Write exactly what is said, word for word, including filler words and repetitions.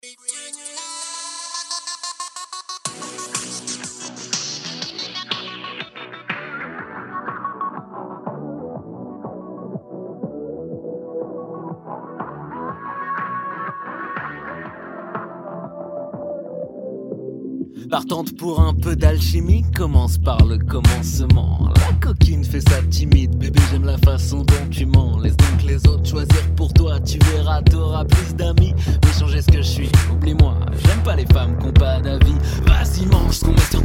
Partante pour un peu d'alchimie, commence par le commencement. La coquine fait sa timide, bébé j'aime la façon dont tu mens. Laisse donc les autres choisir pour toi, tu verras, t'auras plus d'amis. Mais changer ce que je suis, oublie-moi, j'aime pas les femmes qui ont pas d'avis. Vas-y mange ce qu'on met sur